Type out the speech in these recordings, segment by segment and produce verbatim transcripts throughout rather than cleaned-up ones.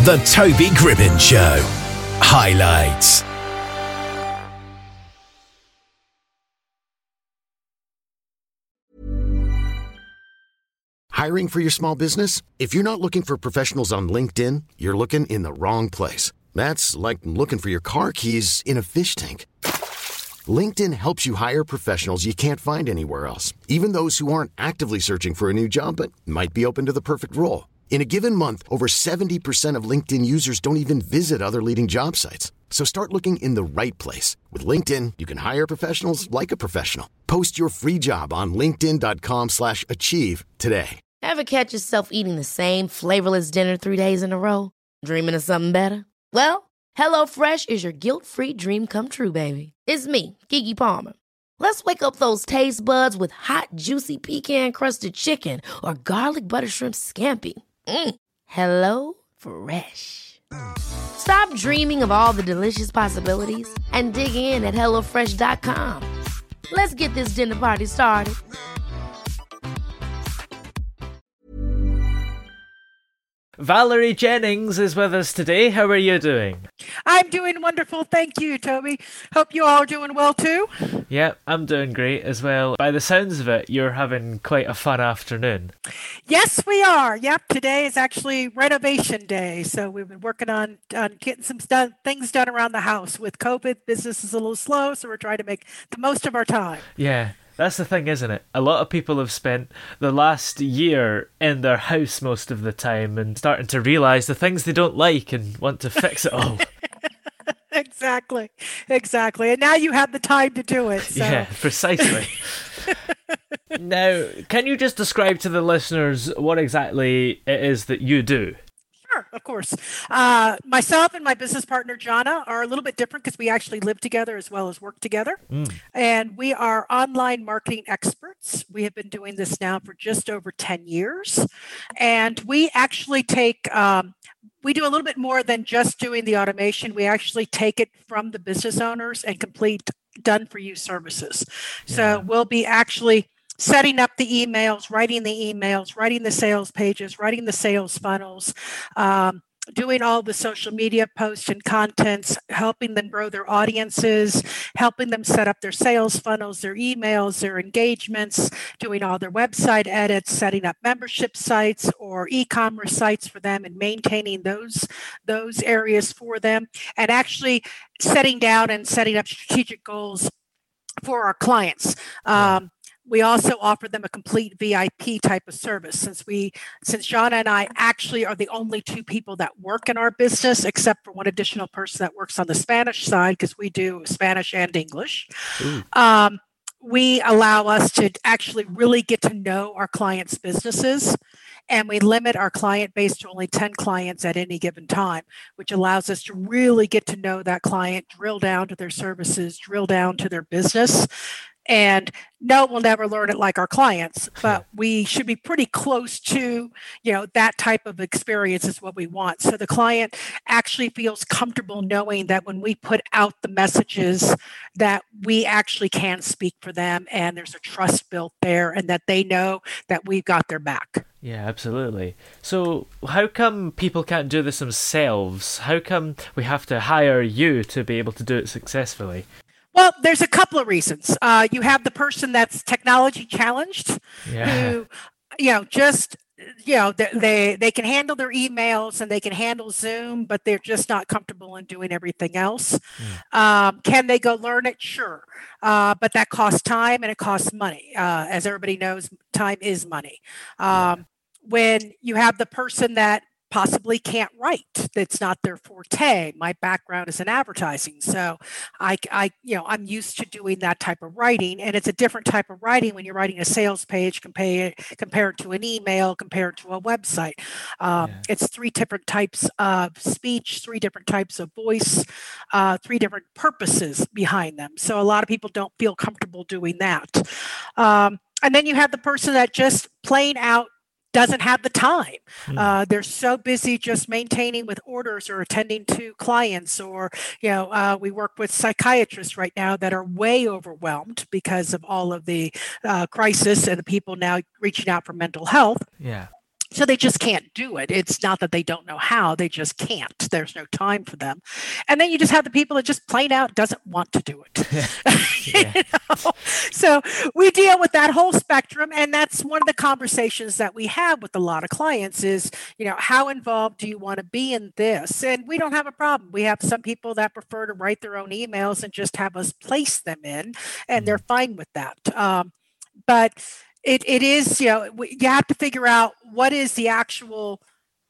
The Toby Gribbin Show. Highlights. Hiring for your small business? If you're not looking for professionals on LinkedIn, you're looking in the wrong place. That's like looking for your car keys in a fish tank. LinkedIn helps you hire professionals you can't find anywhere else, even those who aren't actively searching for a new job but might be open to the perfect role. In a given month, over seventy percent of LinkedIn users don't even visit other leading job sites. So start looking in the right place. With LinkedIn, you can hire professionals like a professional. Post your free job on linkedin.com slash achieve today. Ever catch yourself eating the same flavorless dinner three days in a row? Dreaming of something better? Well, HelloFresh is your guilt-free dream come true, baby. It's me, Keke Palmer. Let's wake up those taste buds with hot, juicy pecan-crusted chicken or garlic butter shrimp scampi. Mm. Hello Fresh. Stop dreaming of all the delicious possibilities and dig in at hello fresh dot com. Let's get this dinner party started. Valerie Jennings is with us today. How are you doing? I'm doing wonderful. Thank you, Toby. Hope you all are doing well too. Yeah, I'm doing great as well. By the sounds of it, you're having quite a fun afternoon. Yes, we are. Yep, today is actually renovation day. So we've been working on, on getting some done, things done around the house. With COVID, business is a little slow, so we're trying to make the most of our time. Yeah. That's the thing, isn't it? A lot of people have spent the last year in their house most of the time and starting to realise the things they don't like and want to fix it all. Exactly. Exactly. And now you have the time to do it. So. Yeah, precisely. Now, can you just describe to the listeners what exactly it is that you do? Sure, of course. Uh, myself and my business partner, Jana, are a little bit different because we actually live together as well as work together. Mm. And we are online marketing experts. We have been doing this now for just over ten years. And we actually take, um, we do a little bit more than just doing the automation. We actually take it from the business owners and complete done-for-you services. Yeah. So we'll be actually setting up the emails, writing the emails, writing the sales pages, writing the sales funnels, um, doing all the social media posts and contents, helping them grow their audiences, helping them set up their sales funnels, their emails, their engagements, doing all their website edits, setting up membership sites or e-commerce sites for them and maintaining those, those areas for them, and actually setting down and setting up strategic goals for our clients. Um, We also offer them a complete V I P type of service since we, since Jana and I actually are the only two people that work in our business, except for one additional person that works on the Spanish side because we do Spanish and English. Um, we allow us to actually really get to know our clients' businesses, and we limit our client base to only ten clients at any given time, which allows us to really get to know that client, drill down to their services, drill down to their business. And no, we'll never learn it like our clients, but we should be pretty close to, you know, that type of experience is what we want. So the client actually feels comfortable knowing that when we put out the messages that we actually can speak for them and there's a trust built there and that they know that we've got their back. Yeah, absolutely. So how come people can't do this themselves? How come we have to hire you to be able to do it successfully? Well, there's a couple of reasons. Uh, you have the person that's technology challenged, yeah. who, you know, just, you know, they, they they can handle their emails and they can handle Zoom, but they're just not comfortable in doing everything else. Mm. Um, can they go learn it? Sure. Uh, but that costs time and it costs money. Uh, as everybody knows, time is money. Um, yeah. When you have the person that possibly can't write, that's not their forte. My background is in advertising, so I, I, you know, I'm used to doing that type of writing, and it's a different type of writing when you're writing a sales page compared compared to an email, compared to a website. Um, yeah. It's three different types of speech, three different types of voice, uh, three different purposes behind them. So a lot of people don't feel comfortable doing that. Um, and then you have the person that just plain out doesn't have the time. Mm. Uh, they're so busy just maintaining with orders or attending to clients, or, you know, uh, we work with psychiatrists right now that are way overwhelmed because of all of the uh, crisis and the people now reaching out for mental health. Yeah. So they just can't do it. It's not that they don't know how, they just can't. There's no time for them. And then you just have the people that just plain out doesn't want to do it. Yeah. You know? So we deal with that whole spectrum. And that's one of the conversations that we have with a lot of clients is, you know, how involved do you want to be in this? And we don't have a problem. We have some people that prefer to write their own emails and just have us place them in, and they're fine with that. Um, but It it is, you know, you have to figure out what is the actual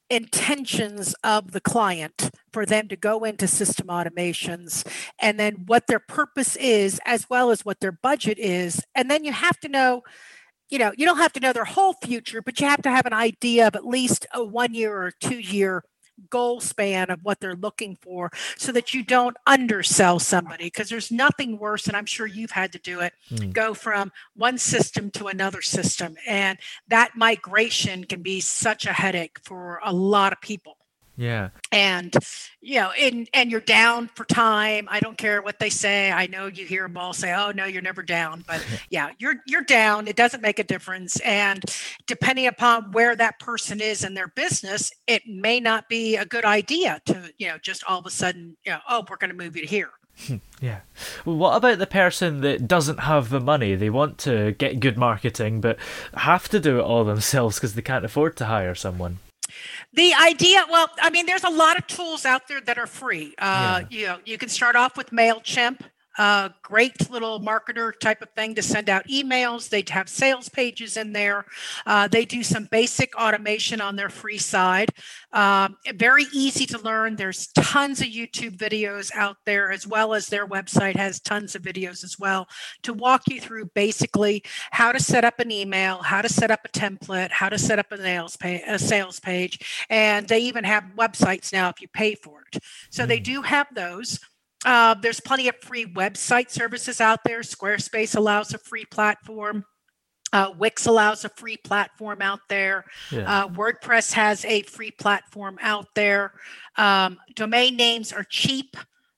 intentions of the client for them to go into system automations, and then what their purpose is, as well as what their budget is. And then you have to know, you know, you don't have to know their whole future, but you have to have an idea of at least a one year or two year goal span of what they're looking for, so that you don't undersell somebody, because there's nothing worse, and I'm sure you've had to do it, mm. go from one system to another system. And that migration can be such a headache for a lot of people. Yeah. And, you know, and, and you're down for time. I don't care what they say. I know you hear them all say, oh, no, you're never down. But yeah, you're you're down. It doesn't make a difference. And depending upon where that person is in their business, it may not be a good idea to, you know, just all of a sudden, you know, oh, we're going to move you to here. Yeah. Well, what about the person that doesn't have the money? They want to get good marketing, but have to do it all themselves because they can't afford to hire someone. The idea, well, I mean, there's a lot of tools out there that are free. Uh, yeah. You know, you can start off with MailChimp, a great little marketer type of thing to send out emails. They have sales pages in there. Uh, they do some basic automation on their free side. Um, very easy to learn. There's tons of YouTube videos out there, as well as their website has tons of videos as well to walk you through basically how to set up an email, how to set up a template, how to set up a sales page, a sales page. And they even have websites now if you pay for it. So mm. they do have those. Uh, there's plenty of free website services out there. Squarespace allows a free platform. Uh, Wix allows a free platform out there. Yeah. Uh, WordPress has a free platform out there. Um, domain names are cheap.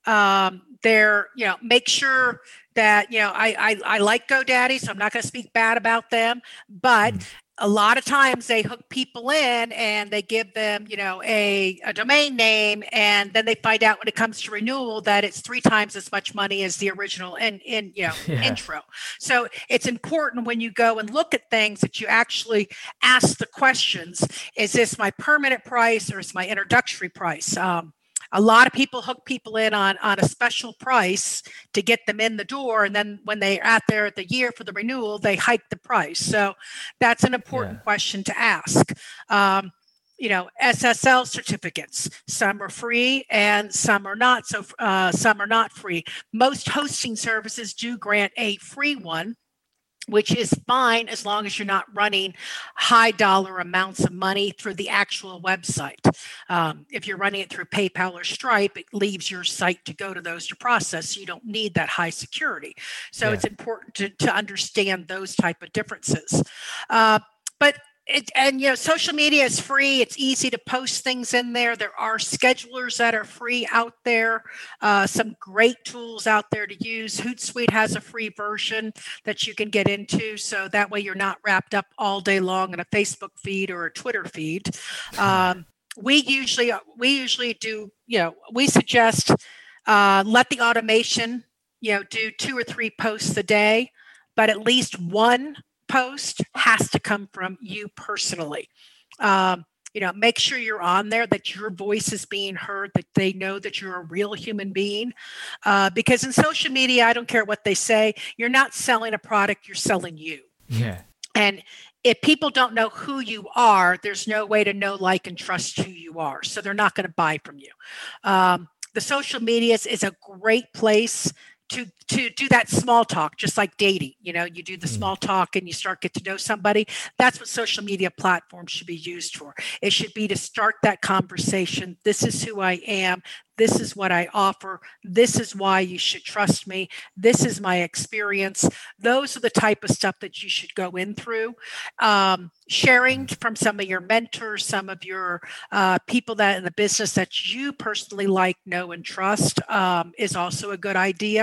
Um, they're, you know, make sure that, you know, I, I, I like GoDaddy, so I'm not going to speak bad about them, but mm. a lot of times they hook people in and they give them, you know, a, a domain name, and then they find out when it comes to renewal that it's three times as much money as the original in, in you know, yeah. intro. So it's important when you go and look at things that you actually ask the questions, is this my permanent price or is my introductory price? Um, A lot of people hook people in on, on a special price to get them in the door. And then when they're out there at the year for the renewal, they hike the price. So that's an important yeah. question to ask. Um, you know, S S L certificates, some are free and some are not. So uh, some are not free. Most hosting services do grant a free one, which is fine as long as you're not running high dollar amounts of money through the actual website. Um, if you're running it through PayPal or Stripe, it leaves your site to go to those to process. So you don't need that high security. So yeah. it's important to, to understand those type of differences. Uh, but It, and, you know, social media is free. It's easy to post things in there. There are schedulers that are free out there. Uh, some great tools out there to use. Hootsuite has a free version that you can get into. So that way you're not wrapped up all day long in a Facebook feed or a Twitter feed. Um, we usually, we usually do, you know, we suggest uh, let the automation, you know, do two or three posts a day, but at least one post has to come from you personally. Um, you know, make sure you're on there, that your voice is being heard, that they know that you're a real human being. Uh, because in social media, I don't care what they say, you're not selling a product, you're selling you. Yeah. And if people don't know who you are, there's no way to know, like, and trust who you are. So they're not going to buy from you. Um, the social media is a great place to to do that small talk, just like dating. You know, you do the small talk and you start get to know somebody. That's what social media platforms should be used for. It should be to start that conversation. This is who I am. This is what I offer. This is why you should trust me. This is my experience. Those are the type of stuff that you should go in through. Um, sharing from some of your mentors, some of your uh, people that in the business that you personally like, know, and trust um, is also a good idea.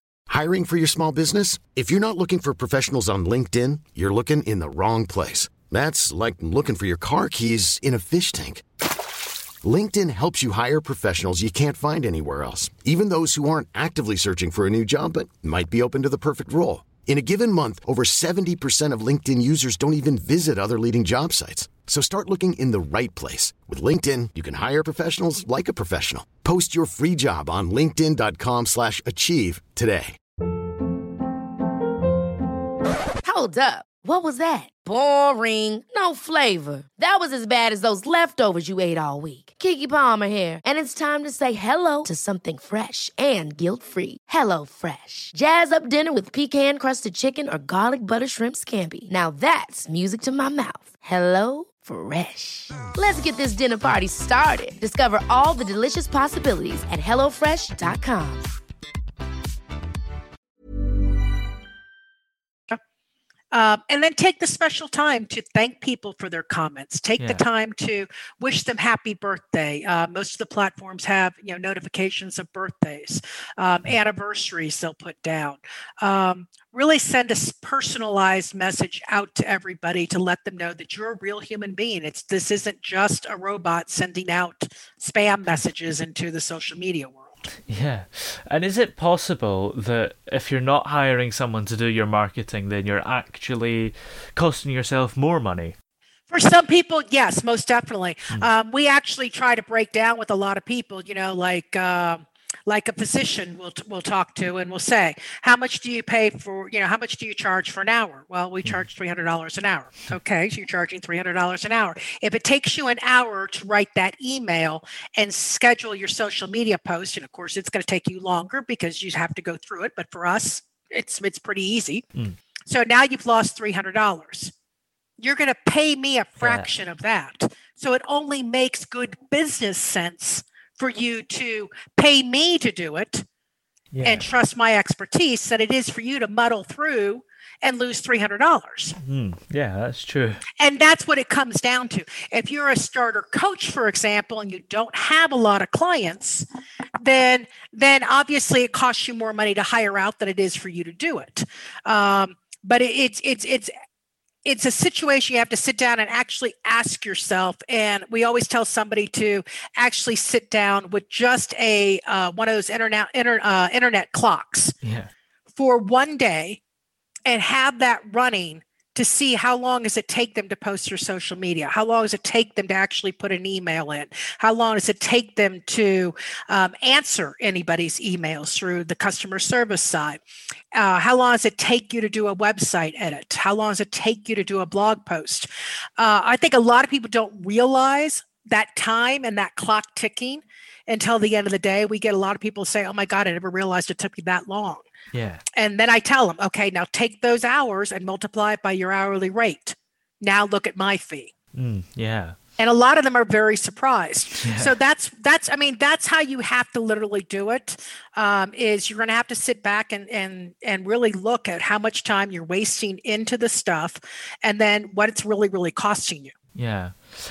Hiring for your small business? If you're not looking for professionals on LinkedIn, you're looking in the wrong place. That's like looking for your car keys in a fish tank. LinkedIn helps you hire professionals you can't find anywhere else, even those who aren't actively searching for a new job but might be open to the perfect role. In a given month, over seventy percent of LinkedIn users don't even visit other leading job sites. So start looking in the right place. With LinkedIn, you can hire professionals like a professional. Post your free job on linkedin.com slash achieve today. Hold up. What was that? Boring. No flavor. That was as bad as those leftovers you ate all week. Keke Palmer here, and it's time to say hello to something fresh and guilt-free. Hello Fresh. Jazz up dinner with pecan-crusted chicken or garlic butter shrimp scampi. Now that's music to my mouth. Hello Fresh. Let's get this dinner party started. Discover all the delicious possibilities at hello fresh dot com. Um, and then take the special time to thank people for their comments. Take Yeah. the time to wish them happy birthday. Uh, most of the platforms have, you know, notifications of birthdays, um, anniversaries they'll put down. Um, really send a s- personalized message out to everybody to let them know that you're a real human being. It's this isn't just a robot sending out spam messages into the social media world. Yeah. And is it possible that if you're not hiring someone to do your marketing, then you're actually costing yourself more money? For some people, yes, most definitely. Um, we actually try to break down with a lot of people, you know, like uh, like a physician we'll, we'll talk to and we'll say, how much do you pay for, you know, how much do you charge for an hour? Well, we charge three hundred dollars an hour. Okay, so you're charging three hundred dollars an hour. If it takes you an hour to write that email and schedule your social media post, and of course it's going to take you longer because you have to go through it, but for us, it's it's pretty easy. Mm. So now you've lost three hundred dollars. You're going to pay me a fraction of that. So it only makes good business sense for you to pay me to do it Yeah. and trust my expertise than it is for you to muddle through and lose three hundred dollars. Mm. Yeah, that's true. And that's what it comes down to. If you're a starter coach, for example, and you don't have a lot of clients, then then obviously it costs you more money to hire out than it is for you to do it. Um, but it, it's it's it's it's a situation you have to sit down and actually ask yourself. And we always tell somebody to actually sit down with just a uh, one of those internet inter, uh, internet clocks Yeah. for one day and have that running to see how long does it take them to post their social media? How long does it take them to actually put an email in? How long does it take them to um, answer anybody's emails through the customer service side? Uh, how long does it take you to do a website edit? How long does it take you to do a blog post? Uh, I think a lot of people don't realize that time and that clock ticking until the end of the day. We get a lot of people say, oh my God, I never realized it took me that long. Yeah. And then I tell them, okay, now take those hours and multiply it by your hourly rate. Now look at my fee. Mm. Yeah. And a lot of them are very surprised. Yeah. So that's, that's, I mean, that's how you have to literally do it, um, is you're going to have to sit back and, and, and really look at how much time you're wasting into the stuff and then what it's really, really costing you. Yeah.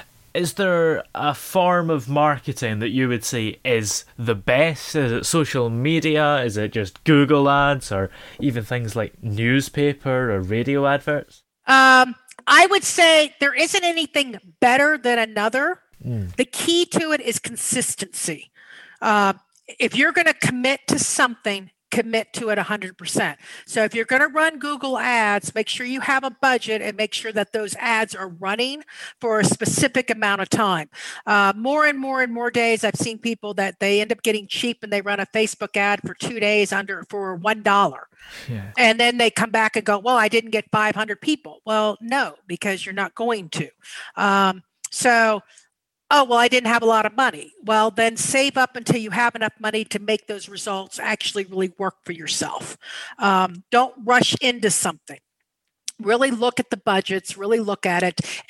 Is there a form of marketing that you would say is the best? Is it social media? Is it just Google ads or even things like newspaper or radio adverts? Um, I would say there isn't anything better than another. Mm. The key to it is consistency. Uh, if you're going to commit to something, commit to it one hundred percent. So if you're going to run Google ads, make sure you have a budget and make sure that those ads are running for a specific amount of time. Uh, more and more and more days, I've seen people that they end up getting cheap and they run a Facebook ad for two days under for one dollar. Yeah. And then they come back and go, well, I didn't get five hundred people. Well, no, because you're not going to. Um, so oh, well, I didn't have a lot of money. Well, then save up until you have enough money to make those results actually really work for yourself. Um, don't rush into something. Really look at the budgets, really look at it, and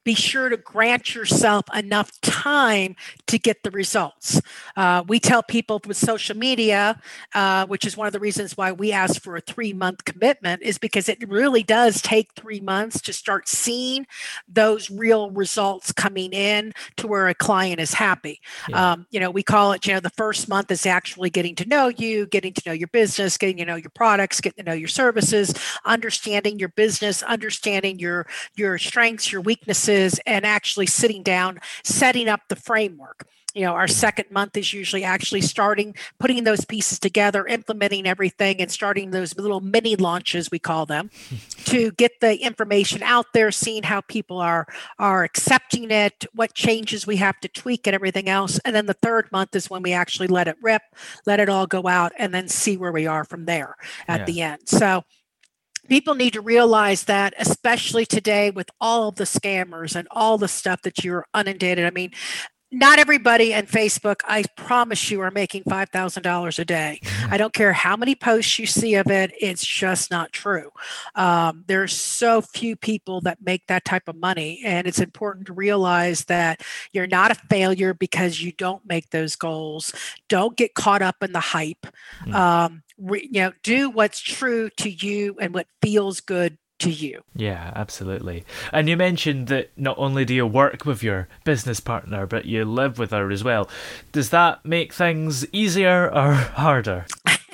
be sure to grant yourself enough time to get the results. Uh, we tell people with social media, uh, which is one of the reasons why we ask for a three-month commitment, is because it really does take three months to start seeing those real results coming in to where a client is happy. Yeah. Um, you know, we call it, you know, the first month is actually getting to know you, getting to know your business, getting to know your products, getting to know your services, understanding your business, understanding your, your strengths, your weaknesses, and actually sitting down, setting up the framework. You know, our second month is usually actually starting, putting those pieces together, implementing everything, and starting those little mini launches, we call them, to get the information out there, seeing how people are, are accepting it, what changes we have to tweak and everything else. And then the third month is when we actually let it rip, let it all go out, and then see where we are from there at yeah. the end. So people need to realize that, especially today with all of the scammers and all the stuff that you're inundated. I mean, not everybody on Facebook, I promise you, are making five thousand dollars a day. Mm-hmm. I don't care how many posts you see of it. It's just not true. Um, there's so few people that make that type of money. And it's important to realize that you're not a failure because you don't make those goals. Don't get caught up in the hype. Mm-hmm. Um, re, you know, do what's true to you and what feels good to you. Yeah, absolutely. And you mentioned that not only do you work with your business partner, but you live with her as well. Does that make things easier or harder?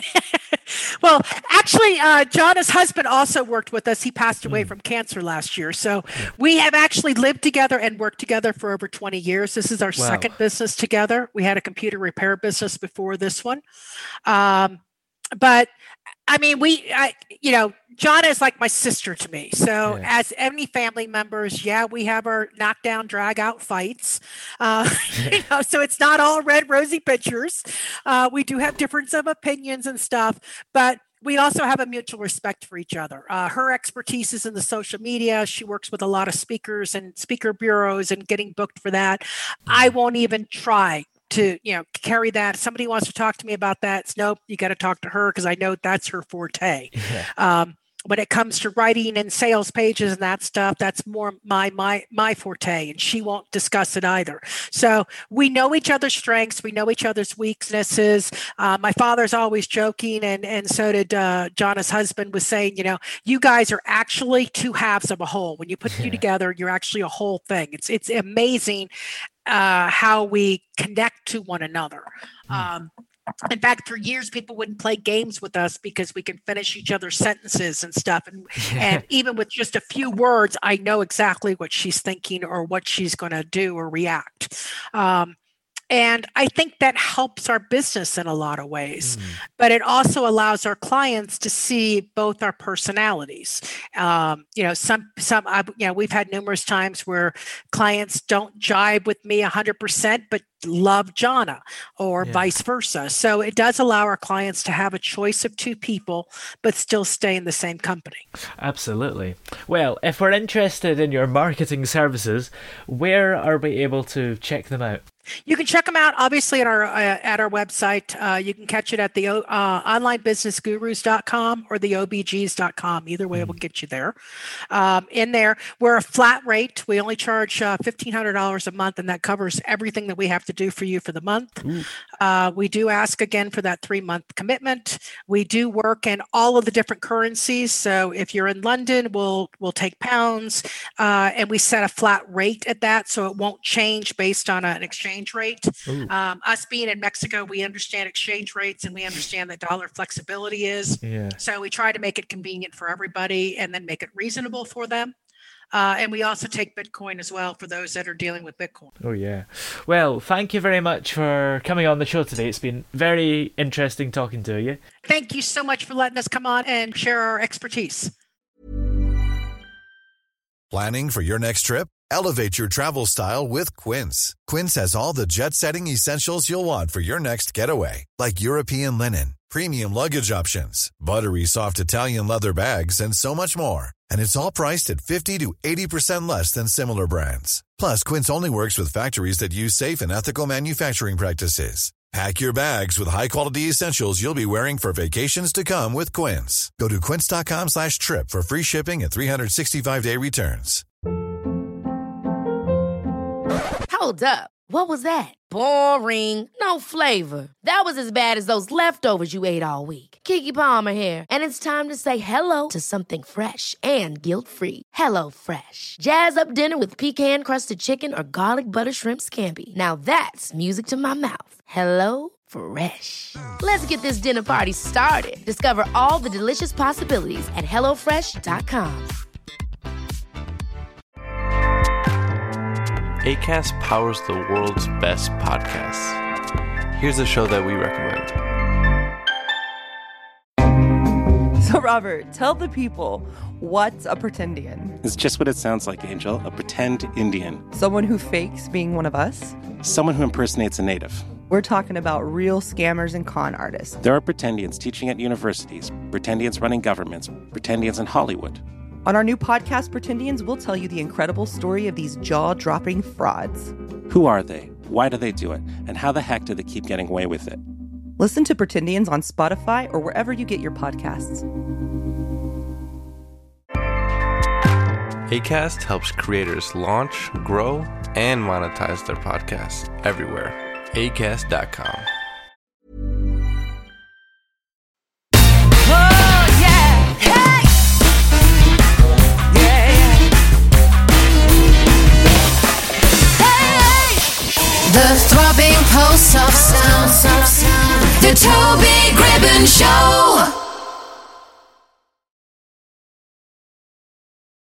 Well, actually, uh, Jana's husband also worked with us. He passed away mm. from cancer last year. So yeah. we have actually lived together and worked together for over twenty years. This is our wow. second business together. We had a computer repair business before this one. Um, but I mean, we, I, you know, Jana is like my sister to me. So yeah. as any family members, yeah, we have our knockdown, drag out fights. Uh, you know, so it's not all red, rosy pictures. Uh, we do have difference of opinions and stuff, but we also have a mutual respect for each other. Uh, her expertise is in the social media. She works with a lot of speakers and speaker bureaus and getting booked for that. Mm-hmm. I won't even try to, you know, carry that. If somebody wants to talk to me about that, it's nope, you got to talk to her because I know that's her forte. Yeah. Um, when it comes to writing and sales pages and that stuff, that's more my my my forte, and she won't discuss it either. So we know each other's strengths, we know each other's weaknesses. Uh, my father's always joking, and and so did uh, Jana's husband was saying, you know, you guys are actually two halves of a whole. When you put yeah. you together, you're actually a whole thing. It's it's amazing uh, how we connect to one another. Mm. Um, In fact, for years, people wouldn't play games with us because we can finish each other's sentences and stuff. And, and even with just a few words, I know exactly what she's thinking or what she's going to do or react. Um, and I think that helps our business in a lot of ways, mm. but it also allows our clients to see both our personalities. Um, you know, some, some, I, you know, we've had numerous times where clients don't jibe with me a hundred percent, but love Jana, or yeah. vice versa. So it does allow our clients to have a choice of two people, but still stay in the same company. Absolutely. Well, if we're interested in your marketing services, where are we able to check them out? You can check them out, obviously, at our uh, at our website. Uh, you can catch it at the uh, online business gurus dot com or the O B Gs dot com. Either way, mm. will get you there. Um, in there, we're a flat rate. We only charge uh, fifteen hundred dollars a month, and that covers everything that we have to do for you for the month. Uh, we do ask, again, for that three-month commitment. We do work in all of the different currencies. So if you're in London, we'll, we'll take pounds, uh, and we set a flat rate at that, so it won't change based on an exchange rate. Um, us being in Mexico, we understand exchange rates and we understand that dollar flexibility is. Yeah. So we try to make it convenient for everybody and then make it reasonable for them. Uh, and we also take Bitcoin as well for those that are dealing with Bitcoin. Oh, yeah. Well, thank you very much for coming on the show today. It's been very interesting talking to you. Thank you so much for letting us come on and share our expertise. Planning for your next trip? Elevate your travel style with Quince. Quince has all the jet-setting essentials you'll want for your next getaway, like European linen, premium luggage options, buttery soft Italian leather bags, and so much more. And it's all priced at fifty to eighty percent less than similar brands. Plus, Quince only works with factories that use safe and ethical manufacturing practices. Pack your bags with high-quality essentials you'll be wearing for vacations to come with Quince. Go to quince dot com slash trip for free shipping and three sixty-five day returns. Hold up. What was that? Boring. No flavor. That was as bad as those leftovers you ate all week. Keke Palmer here, and it's time to say hello to something fresh and guilt-free. Hello Fresh. Jazz up dinner with pecan-crusted chicken or garlic butter shrimp scampi. Now that's music to my mouth. Hello Fresh. Let's get this dinner party started. Discover all the delicious possibilities at hello fresh dot com. Acast powers the world's best podcasts. Here's a show that we recommend. So, Robert, tell the people, what's a pretendian? It's just what it sounds like, Angel. A pretend Indian. Someone who fakes being one of us? Someone who impersonates a native. We're talking about real scammers and con artists. There are pretendians teaching at universities, pretendians running governments, pretendians in Hollywood. On our new podcast, Pretendians, we'll tell you the incredible story of these jaw-dropping frauds. Who are they? Why do they do it? And how the heck do they keep getting away with it? Listen to Pretendians on Spotify or wherever you get your podcasts. Acast helps creators launch, grow, and monetize their podcasts everywhere. Acast dot com. Oh, yeah. Hey! Yeah, yeah. Hey! The throbbing pulse of sound. The Toby Gribbon Show.